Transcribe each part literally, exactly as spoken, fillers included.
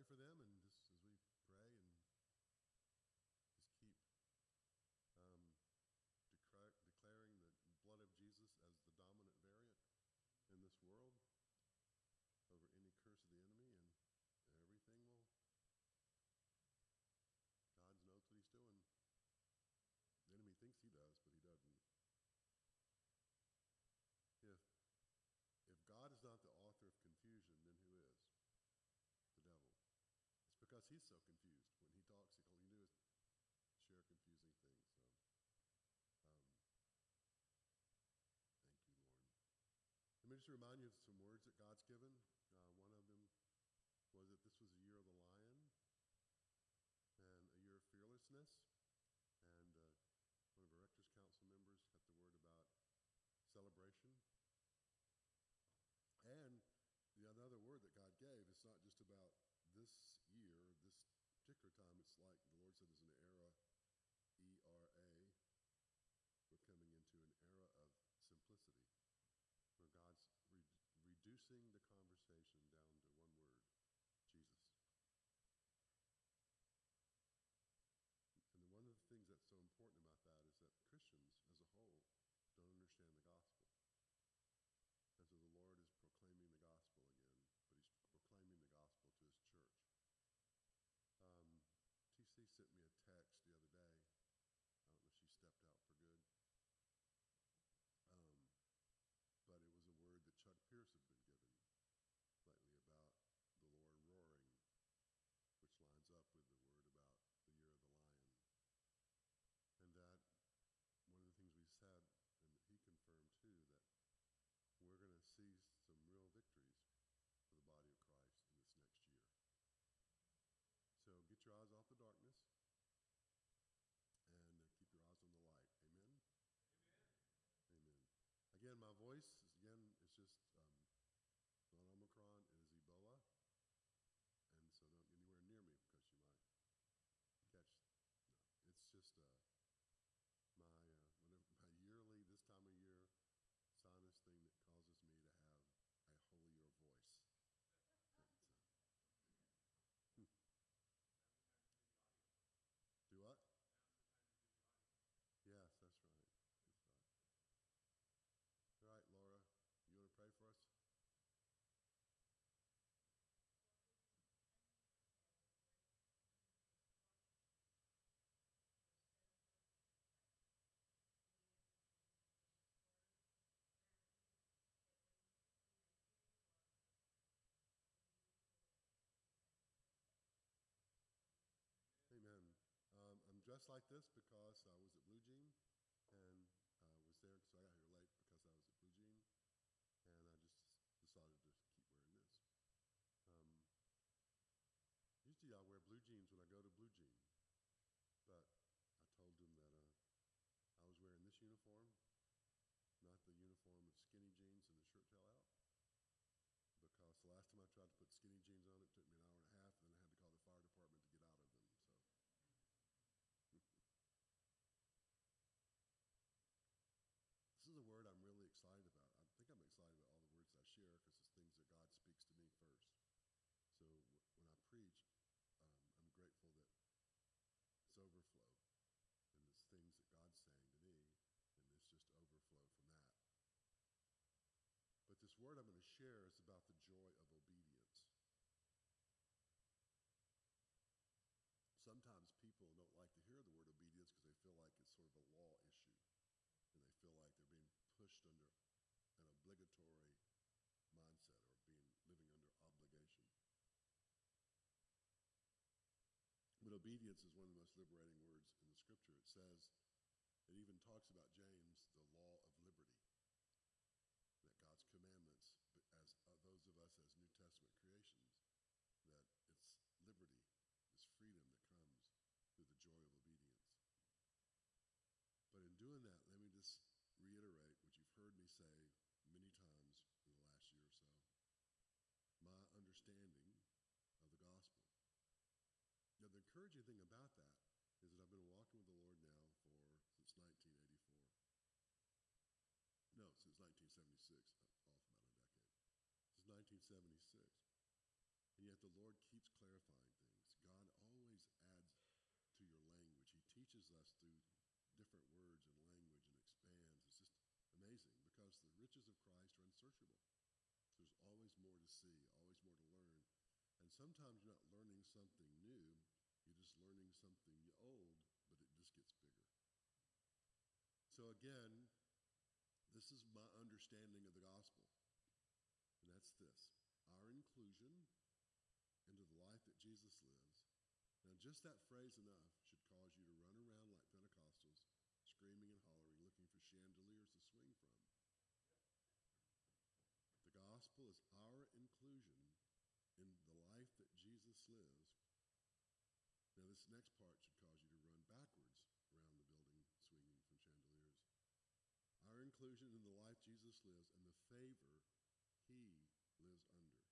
pray for them, and just as we pray and just keep um, decra- declaring the blood of Jesus as the dominant variant in this world over any curse of the enemy, and everything will, God knows what he's doing. The enemy thinks he does, but he doesn't. If, if God is not the author of confusion, then who is? The devil. It's because he's so confused. When he talks, all he can do is share confusing things. So, um, thank you, Lord. Let me just remind you of some words that God's given. Uh, one of them was that this was a year of the lion and a year of fearlessness. And uh, one of our Rector's Council members got the word about celebration. And the other word that God gave is not just about this year, this particular time. It's like the Lord said there's an era, E R A. We're coming into an era of simplicity, where God's re- reducing the conversation down to one word, Jesus. And one of the things that's so important about that is that Christians as a whole don't understand the gospel. And so the Lord is proclaiming the gospel again, but he's proclaiming the gospel to his church. Um, T C sent me a text the other day. I don't know if she stepped out for good. Um, but it was a word that Chuck Pierce had been given lately about the Lord roaring, which lines up with the word about the year of the lion. And that one of the things we said, and he confirmed too, that we're going to see some real victories for the body of Christ in this next year. So get your eyes off the darkness and uh, keep your eyes on the light. Amen? Amen. Amen. Again, my voice, is, again, it's just um, not Omicron, it is Ebola. And so don't get anywhere near me because you might catch, no. It's just uh, my, uh, whenever, my yearly, this time of year, sinus thing that causes me to have a holier voice. And, uh, hmm. Do what? Yes, that's right. That's right. All right, Laura, you want to pray for us? Amen. Um, I'm dressed like this because I was at Blue Jean and uh, was there, so I got here late because I was at Blue Jean, and I just decided to keep wearing this. Um, usually I wear blue jeans when I go to Blue Jean, but I told them that uh, I was wearing this uniform, not the uniform of skinny jeans and the shirt tail out, because the last time I tried to put skinny jeans on, it took me an hour and a half, and then I had to call the fire department to get out of them. So, this is a word I'm really excited about. I think I'm excited about all the words I share because it's things that God speaks to me first. So w- when I preach, um, I'm grateful that it's overflow, and it's things that God's saying to me, and it's just overflow from that. But this word I'm going to share is about the joy of obedience. Sometimes people don't like to hear the word obedience because they feel like it's sort of a law issue, and they feel like they're being pushed under an obligatory mindset or being living under obligation. But obedience is one of the most liberating words in the scripture. It says, it even talks about James, the law of liberty, that God's commandments, as uh, those of us as New Testament creations, that it's liberty, it's freedom that comes through the joy of obedience. But in doing that, let me just reiterate what you've heard me say many times in the last year or so. My understanding of the gospel. Now, the encouraging thing about that is that I've been walking with the Lord now for, since nineteen eighty-four. No, since nineteen seventy-six, off about a decade. Since nineteen seventy-six. And yet the Lord keeps clarifying things. God always adds to your language. He teaches us through different words and language and expands. It's just amazing because the riches of Christ are unsearchable. There's always more to see, always more to learn. And sometimes you're not learning something new, you're just learning something old, but it just gets bigger. So again, this is my understanding of the gospel. And that's this. Our inclusion into the life that Jesus lives. Now, just that phrase enough should cause you to run around like Pentecostals, screaming and hollering, looking for chandeliers to swing from. The gospel is our inclusion in the life that Jesus lives. Now, this next part should cause you to run backwards around the building, swinging from chandeliers. Our inclusion in the life Jesus lives and the favor he lives under.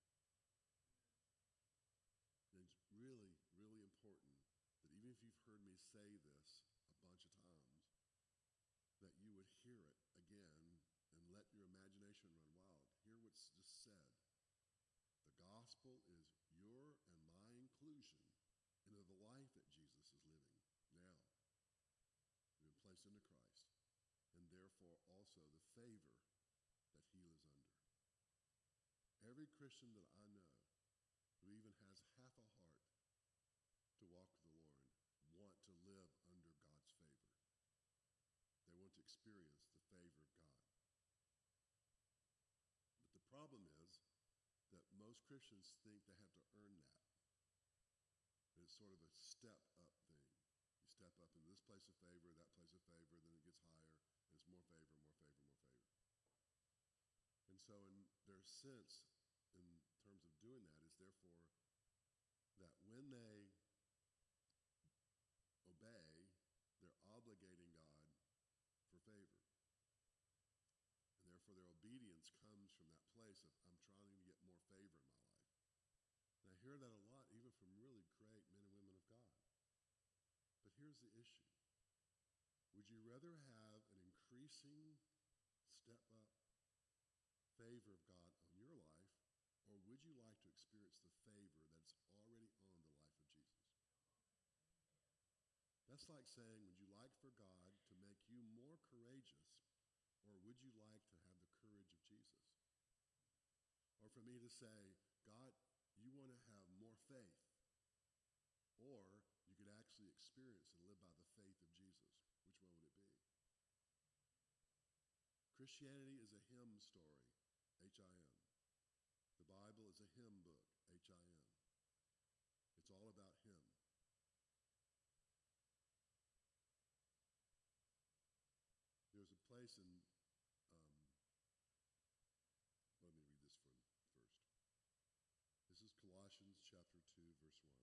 And it's really, really important that even if you've heard me say this a bunch of times, that you would hear it again and let your imagination run wild. Hear what's just said. The gospel is your and my inclusion into the life that Jesus is living now. We've been placed into Christ, and therefore also the favor that he lives under. Every Christian that I know who even has half a heart to walk with the Lord want to live under God's favor. They want to experience the favor of God. But the problem is that most Christians think they have to earn that. It's sort of a step-up thing. You step up into this place of favor, that place of favor, then it gets higher, and it's more favor, more favor, more favor. And so in their sense, in terms of doing that, is therefore that when they obey, they're obligating God for favor. And therefore their obedience comes from that place of, I'm trying to get more favor in my life. And I hear that a lot, even from really great men and women of God. But here's the issue. Would you rather have an increasing step-up favor of God on your life, or would you like to experience the favor that's already on the life of Jesus? That's like saying, would you like for God to make you more courageous, or would you like to have the courage of Jesus? Or for me to say, God, you want to have more faith, or you could actually experience and live by the faith of Jesus. Which one would it be? Christianity is a hymn story, H I M. The Bible is a hymn book, H I M. It's all about him. There's a place in, um, let me read this from first. This is Colossians chapter two, verse one.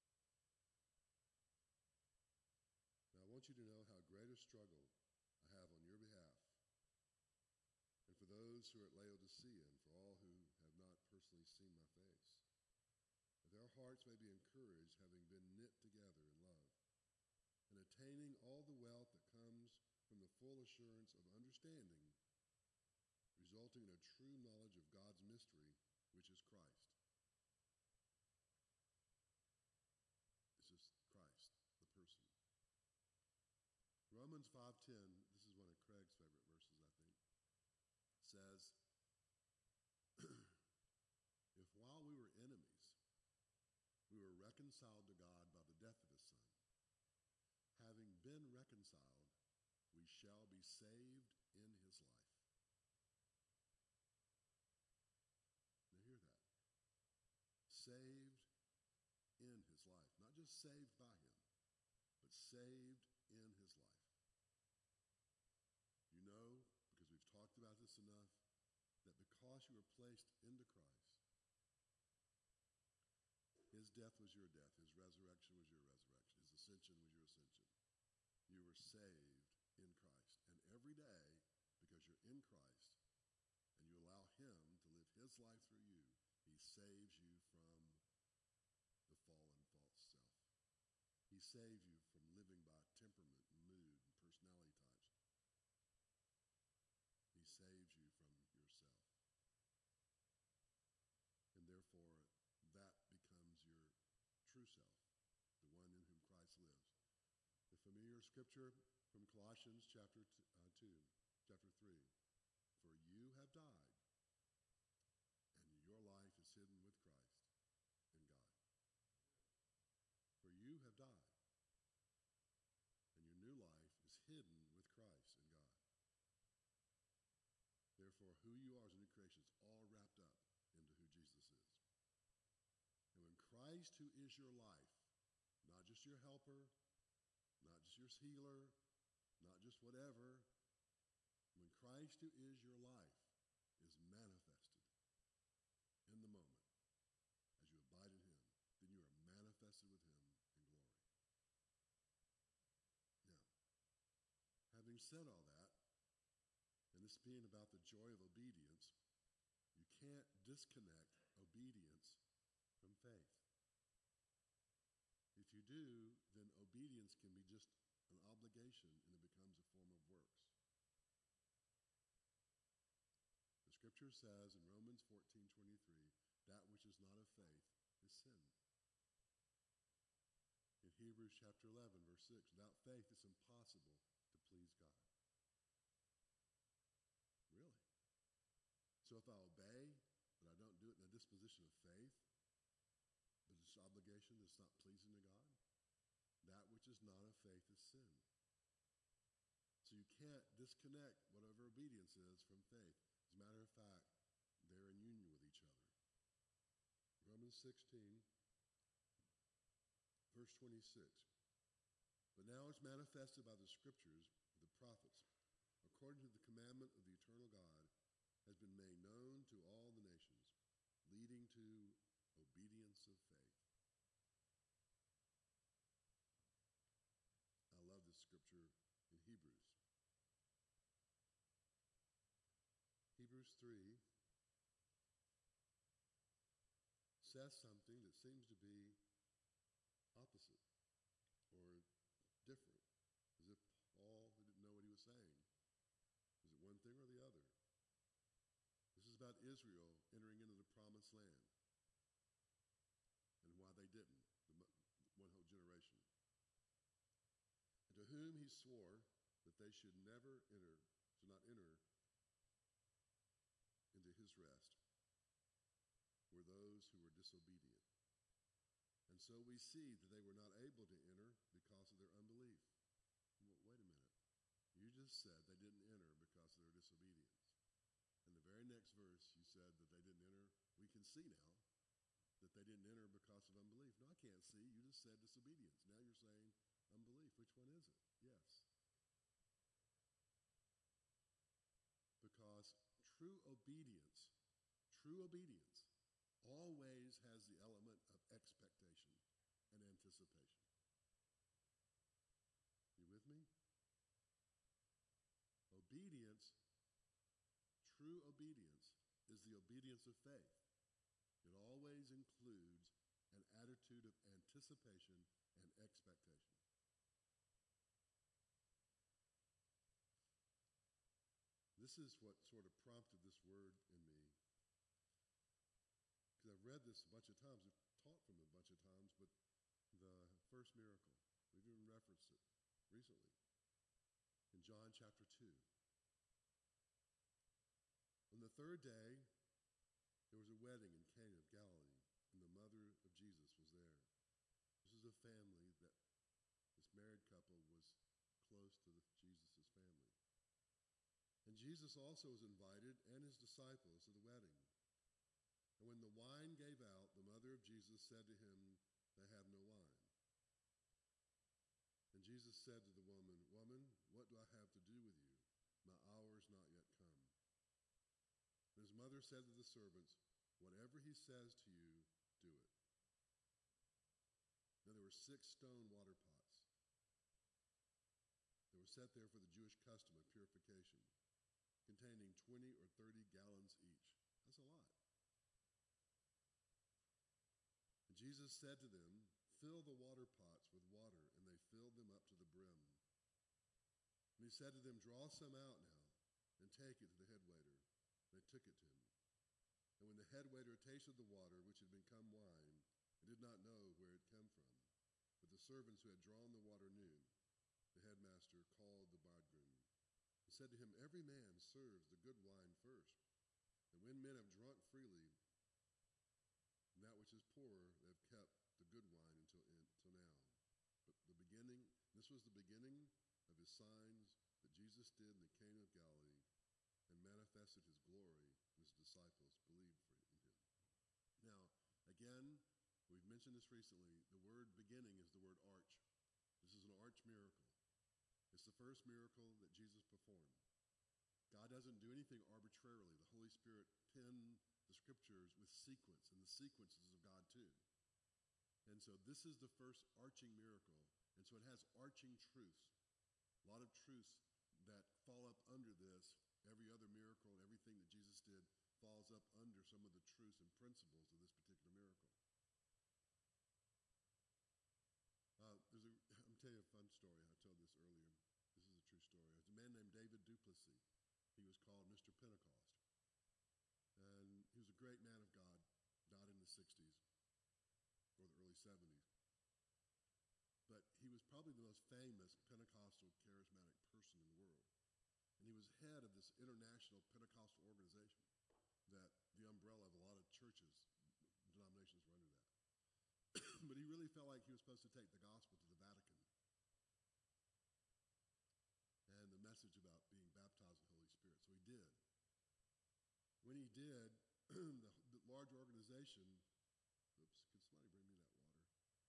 Now I want you to know how great a struggle I have on your behalf, and for those who are at Laodicea, and for all who have not personally seen my face, that their hearts may be encouraged, having been knit together in love, and attaining all the wealth that comes from the full assurance of understanding, resulting in a true knowledge of God's mystery, which is Christ. It's just Christ, the person. Romans five ten, this is one of Craig's favorite verses, I think, says, if while we were enemies, we were reconciled to God by the death of his Son, having been reconciled, we shall be saved in his life. Now hear that. Saved in his life. Not just saved by him, but saved in his life. You know, because we've talked about this enough, that because you were placed into Christ, his death was your death, his resurrection was your resurrection, his ascension was your ascension. You were saved in Christ. And every day, because you're in Christ, and you allow him to live his life through you, he saves you from the fallen false self. He saves you from living by temperament and mood and personality types. He saves you from yourself. And therefore, that scripture from Colossians chapter t- uh, two, chapter three. For you have died, and your life is hidden with Christ in God. For you have died, and your new life is hidden with Christ in God. Therefore, who you are as a new creation is all wrapped up into who Jesus is. And when Christ, who is your life, not just your helper, not just your healer, not just whatever, when Christ, who is your life, is manifested in the moment as you abide in him, then you are manifested with him in glory. Now, having said all that, and this being about the joy of obedience, you can't disconnect obedience from faith. If you do, then obedience can be just an obligation and it becomes a form of works. The scripture says in Romans fourteen twenty-three, that which is not of faith is sin. In Hebrews chapter eleven, verse six, without faith it's impossible to please God. Really? So if I obey, but I don't do it in a disposition of faith, but it's an obligation that's not pleasing to God, that which is not of faith is sin. So you can't disconnect whatever obedience is from faith. As a matter of fact, they're in union with each other. Romans sixteen, verse twenty-six. But now it's manifested by the scriptures, the prophets, according to the commandment of the eternal God, has been made known to all the nations, leading to obedience of faith. I love this scripture in Hebrews. Hebrews three says something that seems to be opposite or different, as if Paul didn't know what he was saying. Is it one thing or the other? This is about Israel entering into the promised land and why they didn't, the one whole generation. And to whom he swore that they should never enter, should not enter into his rest, were those who were disobedient. And so we see that they were not able to enter because of their unbelief. Well, wait a minute. You just said they didn't enter because of their disobedience. In the very next verse, you said that they didn't enter. We can see now that they didn't enter because of unbelief. No, I can't see. You just said disobedience. Now you're saying unbelief. Which one is it? Yes. Because true obedience, true obedience, always has the element of expectation and anticipation. You with me? Obedience, true obedience, is the obedience of faith. It always includes an attitude of anticipation and expectation. This is what sort of prompted this word in me, because I've read this a bunch of times, I've taught from it a bunch of times, but the first miracle, we've even referenced it recently, in John chapter two. On the third day, there was a wedding in Cana of Galilee, and the mother of Jesus was there. This is a family that, this married couple was close to the, Jesus' family. And Jesus also was invited and his disciples to the wedding. And when the wine gave out, the mother of Jesus said to him, "They have no wine." And Jesus said to the woman, "Woman, what do I have to do with you? My hour is not yet come." And his mother said to the servants, "Whatever he says to you, do it." Now there were six stone water pots. They were set there for the Jewish custom of purification, containing twenty or thirty gallons each. That's a lot. And Jesus said to them, "Fill the water pots with water," and they filled them up to the brim. And he said to them, "Draw some out now, and take it to the head waiter." They took it to him. And when the head waiter tasted the water, which had become wine, and did not know where it came from, but the servants who had drawn the water knew, the the headmaster, called the bridegroom and said to him, "Every man serves the good wine first, and when men have drunk freely, and that which is poorer, they have kept the good wine until, until now." But the beginning, this was the beginning of his signs that Jesus did in the Cana of Galilee and manifested his glory, and his disciples believed for in him. Now, again, we've mentioned this recently, the word beginning is the word arch. This is an arch miracle. It's the first miracle that Jesus performed. God doesn't do anything arbitrarily. The Holy Spirit penned the scriptures with sequence, and the sequences of God too. And so this is the first arching miracle, and so it has arching truths. A lot of truths that fall up under this. Every other miracle and everything that Jesus did falls up under some of the truths and principles of this particular miracle. Uh, there's a, I'm telling you a fun story. I told this earlier. This is a true story. There's a man named David Duplessis. He was called Mister Pentecost. And he was a great man of God, died in the sixties or the early seventies. But he was probably the most famous Pentecostal charismatic person in the world. And he was head of this international Pentecostal organization that the umbrella of a lot of churches, denominations were under that. But he really felt like he was supposed to take the gospel to the Vatican and the message about being baptized with the Holy Spirit. So he did. When he did, the, the large organization, oops, can somebody bring me that water?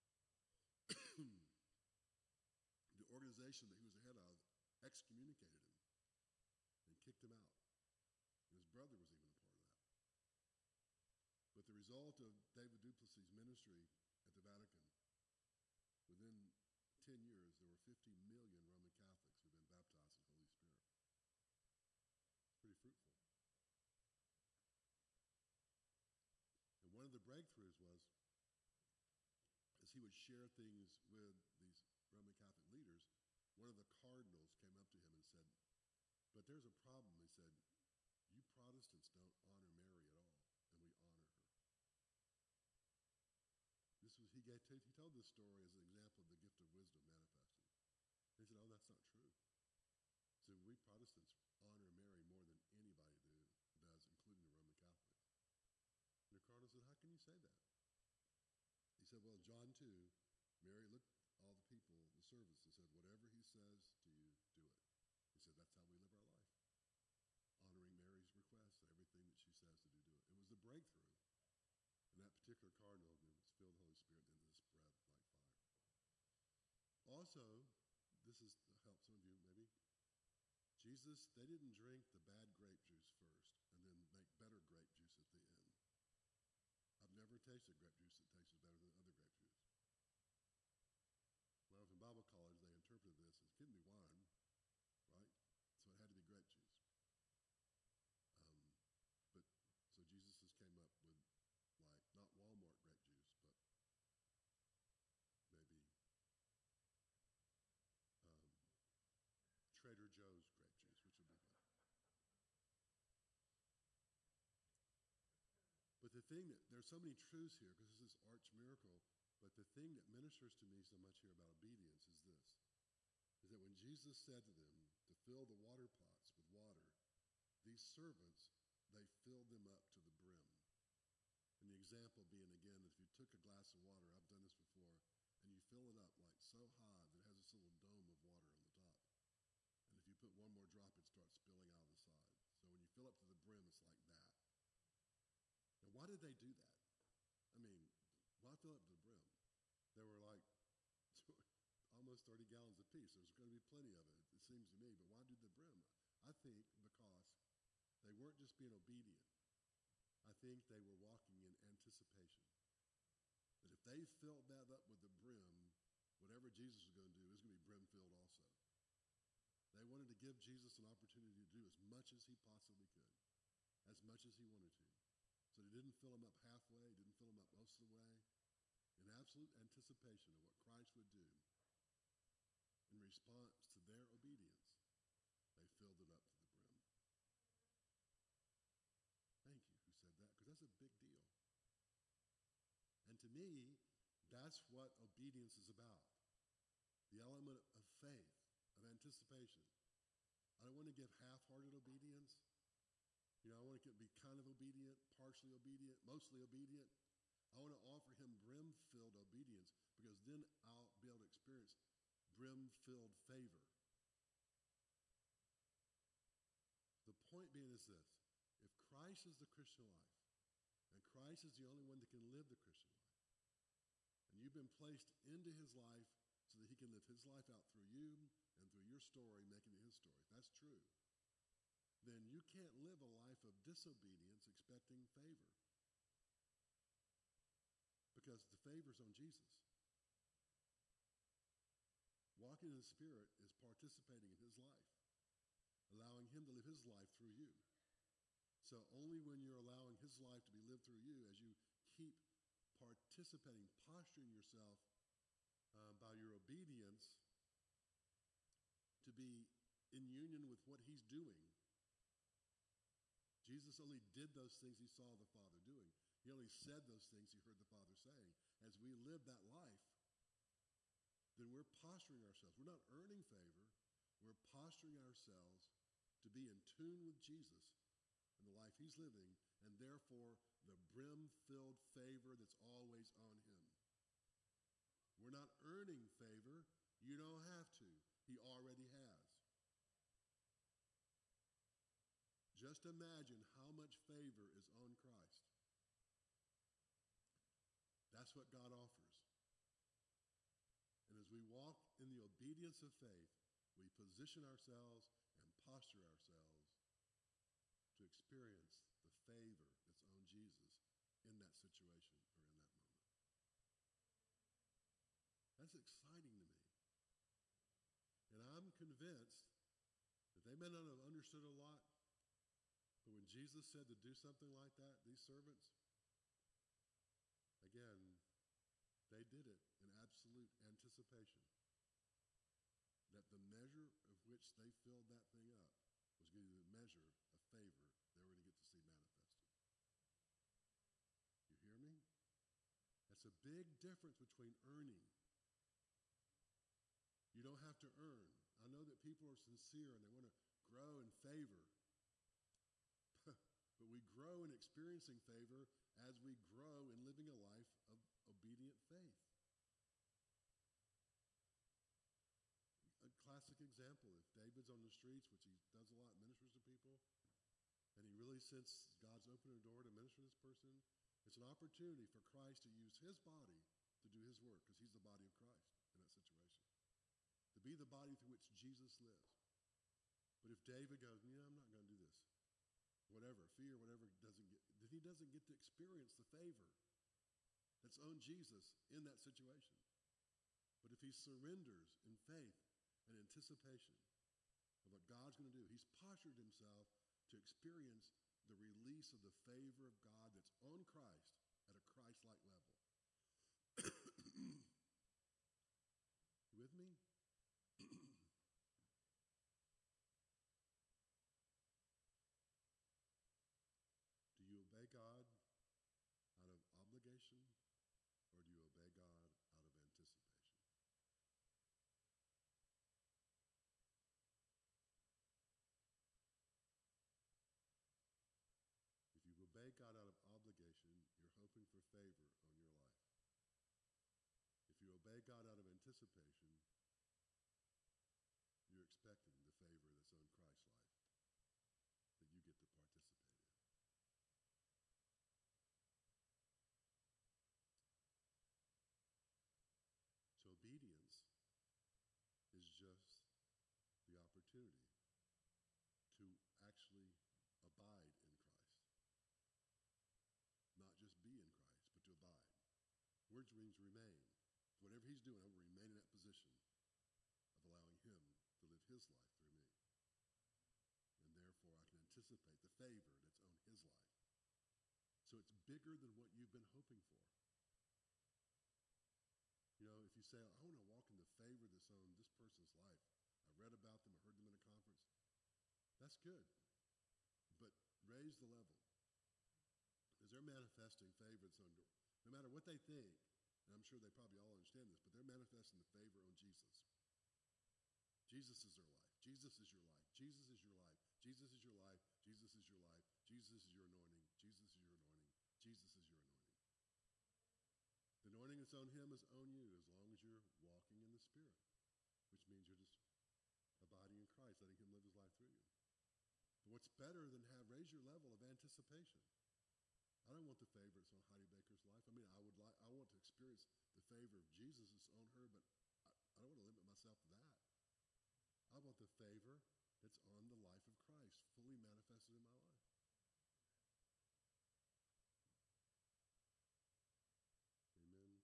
The organization that he was the head of excommunicated him and kicked him out. And his brother was even a part of that. But the result of David Duplessis' ministry at the Vatican, within ten years, there were fifty million Roman Catholics who've been baptized in the Holy Spirit. It's pretty fruitful. And one of the breakthroughs was, as he would share things with these Roman Catholic leaders, one of the cardinals came up to him and said, "But there's a problem." He said, "You Protestants don't honor Mary at all, and we honor her." This was, he, gave, he told this story as an example of the gift of wisdom manifesting. He said, "Oh, that's not true." So we Protestants honor Mary more than anybody do, does, including the Roman Catholics. And the cardinal said, "How can you say that?" He said, "Well, in John two, Mary looked at all the people, the servants, and said, 'Whatever he says to you, do it.' He said, that's how we live our life. Honoring Mary's request, everything that she says to do, do it." It was the breakthrough. And that particular cardinal was filled with the Holy Spirit, and then it spread like fire. Also, this is to help some of you maybe. Jesus, they didn't drink the bad grape juice first and then make better grape juice at the end. I've never tasted grape juice that tastes better than other grape juice. When I was in Bible college, they interpreted this as it couldn't be wine, right? So it had to be grape juice. Um, but so Jesus just came up with, like, not Walmart grape juice, but maybe um, Trader Joe's grape juice, which would be good. But the thing that, there's so many truths here, because this is arch miracle, but the thing that ministers to me so much here about obedience is this, is that when Jesus said to them to fill the water pots with water, these servants, they filled them up to the brim. And the example being, again, if you took a glass of water, I've done this before, and you fill it up like so high that it has this little dome of water on the top. And if you put one more drop, it starts spilling out of the side. So when you fill up to the brim, it's like that. Now, why did they do that? I mean, why fill up to the brim? They were like almost thirty gallons apiece. There's going to be plenty of it, it seems to me. But why do the brim? I think because they weren't just being obedient. I think they were walking in anticipation. That if they filled that up with the brim, whatever Jesus was going to do is going to be brim-filled also. They wanted to give Jesus an opportunity to do as much as he possibly could, as much as he wanted to. So they didn't fill him up halfway, didn't fill him up most of the way. In absolute anticipation of what Christ would do, in response to their obedience, they filled it up to the brim. Thank you, who said that, because that's a big deal. And to me, that's what obedience is about. The element of faith. of anticipation. I don't want to give half-hearted obedience. You know, I want to be kind of obedient, partially obedient, mostly obedient. I want to offer him brim-filled obedience because then I'll be able to experience brim-filled favor. The point being is this. If Christ is the Christian life, and Christ is the only one that can live the Christian life, and you've been placed into his life so that he can live his life out through you and through your story, making it his story, if that's true, then you can't live a life of disobedience expecting favor. Because the favor's on Jesus. Walking in the Spirit is participating in his life, allowing him to live his life through you. So only when you're allowing his life to be lived through you, as you keep participating, posturing yourself uh, by your obedience to be in union with what he's doing. Jesus only did those things he saw the Father doing. He only said those things he heard the Father saying. As we live that life, then we're posturing ourselves. We're not earning favor. We're posturing ourselves to be in tune with Jesus and the life he's living, and therefore the brim-filled favor that's always on him. We're not earning favor. You don't have to. He already has. Just imagine how much favor is on Christ. That's what God offers. And as we walk in the obedience of faith, we position ourselves and posture ourselves to experience the favor that's on Jesus in that situation or in that moment. That's exciting to me. And I'm convinced that they may not have understood a lot, but when Jesus said to do something like that, these servants, again, they did it in absolute anticipation that the measure of which they filled that thing up was going to be the measure of favor they were going to get to see manifested. You hear me? That's a big difference between earning. You don't have to earn. I know that people are sincere and they want to grow in favor. But we grow in experiencing favor as we grow in living a life of obedient faith. A classic example, if David's on the streets, which he does a lot, ministers to people, and he really senses God's opening a door to minister to this person, it's an opportunity for Christ to use his body to do his work, because he's the body of Christ in that situation. To be the body through which Jesus lives. But if David goes, yeah, I'm not going to do this, whatever, fear, whatever, doesn't get, then he doesn't get to experience the favor that's on Jesus in that situation. But if he surrenders in faith and anticipation of what God's going to do, he's postured himself to experience the release of the favor of God that's on Christ at a Christ-like level. You with me? Do you obey God out of obligation, or do you obey God out of anticipation? If you obey God out of obligation, you're hoping for favor on your life. If you obey God out of anticipation, you're expecting the favor that's on Christ's life that you get to participate in. So obedience is just the opportunity to actually abide in Christ. Not just be in Christ, but to abide. Words means remain. So whatever he's doing, I will remain in that position of allowing him to live his life through me. And therefore, I can anticipate the favor that's on his life. So it's bigger than what you've been hoping for. You know, if you say, I want to walk in the favor that's on this person's life. I read about them, I heard them in a conference. That's good. But raise the level. Because they're manifesting favor that's on, no matter what they think, and I'm sure they probably all understand this, but they're manifesting the favor on Jesus. Jesus is their life. Jesus is your life. Jesus is your life. Jesus is your life. Jesus is your life. Jesus is your anointing. Jesus is your anointing. Jesus is your anointing. The anointing that's on him is on you as long as you're walking in the Spirit, which means you're just abiding in Christ, letting him live his life through you. But what's better than have, raise your level of anticipation. I don't want the favor that's on Heidi Baker's life. I mean, I would like, I want to experience the favor of Jesus that's on her, but I, I don't want to limit myself to that. I want the favor that's on the life of Christ, fully manifested in my life. Amen.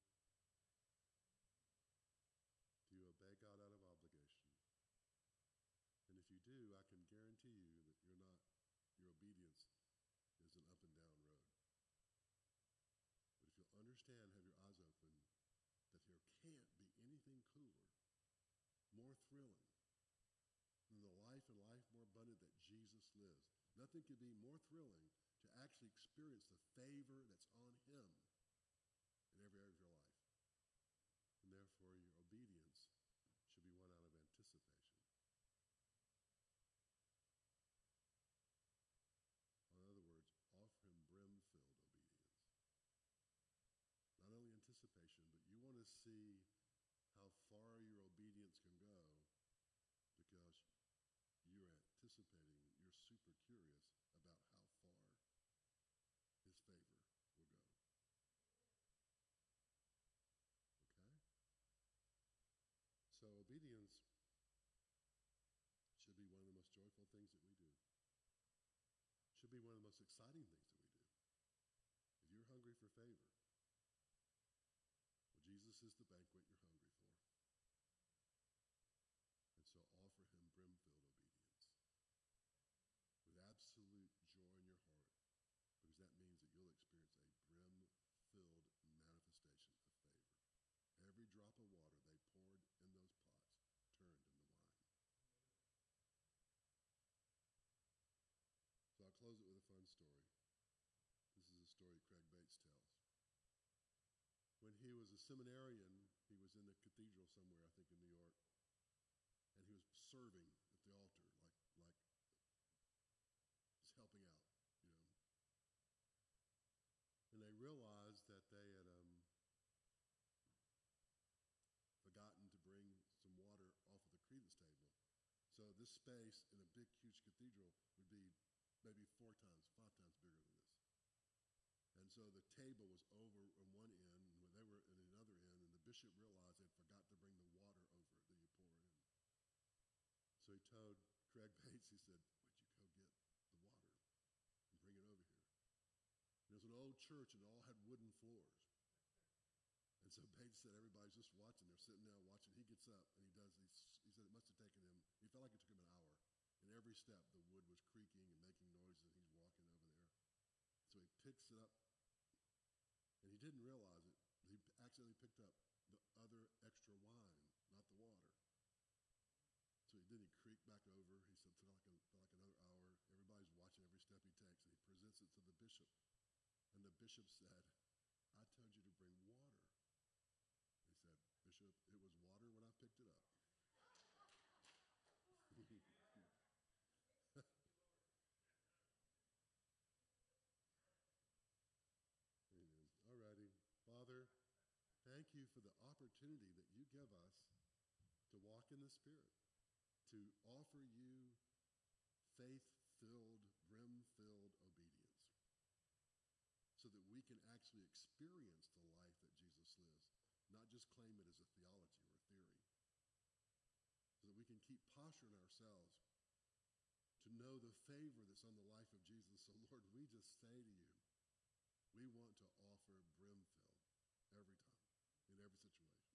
Do you obey God out of obligation? And if you do, I can guarantee you that you're not, your obedience is an up and down road. But if you'll understand, have your eyes open, that there can't be anything cooler, more thrilling than the life and life more abundant that Jesus lives. Nothing could be more thrilling to actually experience the favor that's on him in every area of your life. And therefore, your obedience should be one out of anticipation. In other words, offer him brim-filled obedience. Not only anticipation, but you want to see how far your obedience can go because you're anticipating, you're super curious about how far his favor will go. Okay? So obedience should be one of the most joyful things that we do. Should be one of the most exciting things that we do. If you're hungry for favor, well, Jesus is the banquet you're hungry for. And so offer him brim-filled obedience with absolute joy in your heart, because that means that you'll experience a brim-filled manifestation of favor. Every drop of water they poured in those pots turned into wine. So I'll close it with a fun story. This is a story Craig Bates tells. When he was a seminarian, he was in the cathedral somewhere, I think in New York, and he was serving at the altar, like, like just helping out, you know. And they realized that they had um, forgotten to bring some water off of the credence table. So this space in a big, huge cathedral would be maybe four times, five times bigger than this. And so the table was over on one end, and when they were at another end, and the bishop realized they'd forgot to bring the water over it that you pour in. So he told Craig Bates, he said, "Would you go get the water and bring it over here?" And it was an old church, and it all had wooden floors. And so Bates said, everybody's just watching. They're sitting there watching. He gets up, and he does these. He said it must have taken him, he felt like it took him an hour. And every step, the wood was creaking and making noises, and he's walking over there. So he picks it up, and he didn't realize it. He accidentally picked up the other extra wine, not the water. So he then he creaked back over. He said, it felt like, a, felt like another hour. Everybody's watching every step he takes, and he presents it to the bishop. And the bishop said, "I told you to bring water." He said, "Bishop, it was water when I picked it up." Amen. All righty. Father, thank you for the opportunity that you give us to walk in the Spirit, to offer you faith-filled, brim-filled obedience, so that we can actually experience the life that Jesus lives, not just claim it as a theology or a theory, so that we can keep posturing ourselves to know the favor that's on the life of Jesus. So, Lord, we just say to you, we want to offer brim-filled every time, in every situation.